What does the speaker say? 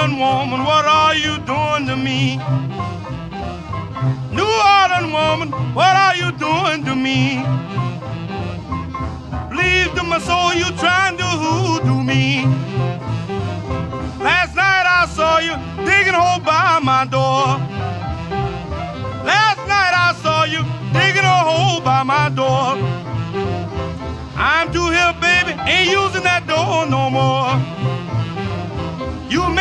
Orleans woman, what are you doing to me? New Orleans woman, what are you doing to me? Please to my soul, you trying to hoodoo me. Last night I saw you digging a hole by my door. Last night I saw you digging a hole by my door. I'm through here, baby, ain't using that door no more. You